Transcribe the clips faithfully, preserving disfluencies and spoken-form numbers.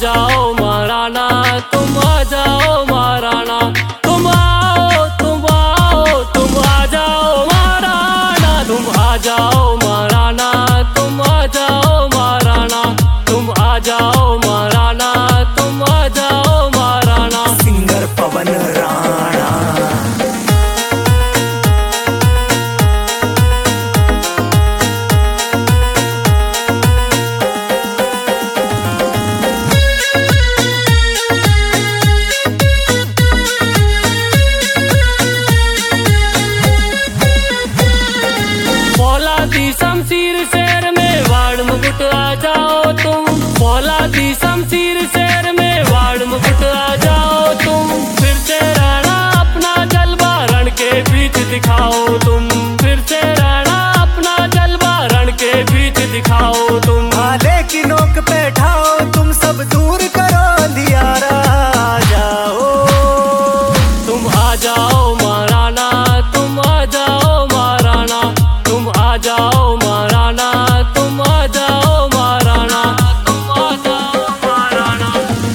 जाओ महाराना, तुम आ जाओ महाराना, तुम आओ तुम आओ तुम आ जाओ महाराना, तुम आ जाओ महाराना, तुम आ जाओ महाराना, तुम आ जाओ महाराना, तुम आ जाओ महाराना। सिंगर पवन राणा। फौलादी शमशीर शेर में वाड़ मुकुट आ जाओ तुम, फौलादी शमशीर शेर में वाड़ मुकुट आ जाओ तुम, फिर से राणा अपना जलवा रण के बीच दिखाओ तुम, फिर से राणा अपना जलवा रण के बीच दिखाओ तुम। भाले की नोक पे ठाओ तुम, सब दूर करो अंधियारा, आ जाओ तुम आ जाओ महाराना, तुम आ जाओ महाराना, तुम आ जाओ महाराना, तुम आ जाओ महाराना, तुम आ जाओ महाराना।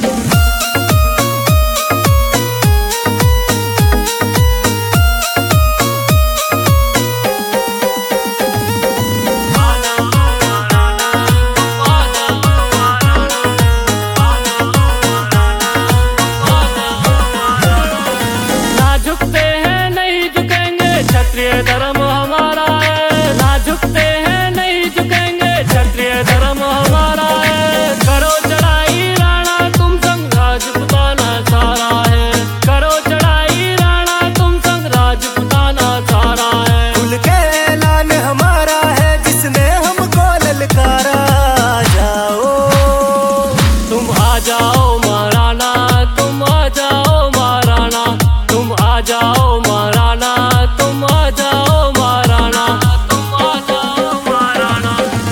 ना झुकते हैं नहीं झुकेंगे, क्षत्रिय धर्म हमारा है, ना झुकते हैं नहीं झुकेंगे, क्षत्रिय धर्म हमारा है। करो चढ़ाई राणा तुम संग राजपुताना सारा है, करो चढ़ाई राणा तुम संग राजपुताना सारा है। खुल के ऐलान हमारा है, जिसने हमको ललकारा, आ जाओ तुम आ जाओ महाराना, तुम आ जाओ महाराना, तुम आ जाओ महाराना, तुम आ जाओ महाराना, तुम आ जाओ महाराना।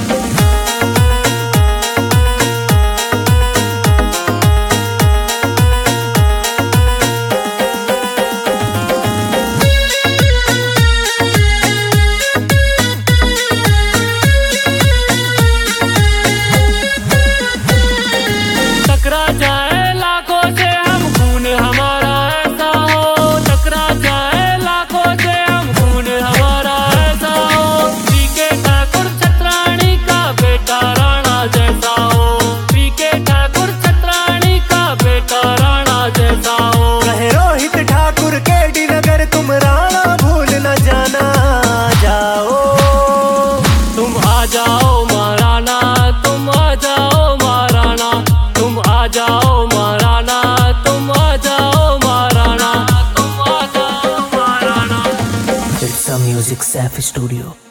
टकरा जाए लाखों से हम, खून हमारा ऐसा हो, टकरा जाए लाखों से हम, खून हमारा ऐसा हो। पीके ठाकुर छत्राणी का बेटा राणा जैसा हो, पीके ठाकुर छत्राणी का बेटा राणा जैसा हो। कहे रोहित ठाकुर के डी नगर तुम राणा भूल न जाना, आ जाओ तुम आ जाओ महाराना, तुम आ जाओ महाराना, तुम आ जाओ महाराना, तुम आ जाओ महाराना, तुम आ जाओ maharana. It's a Music Safi Studio.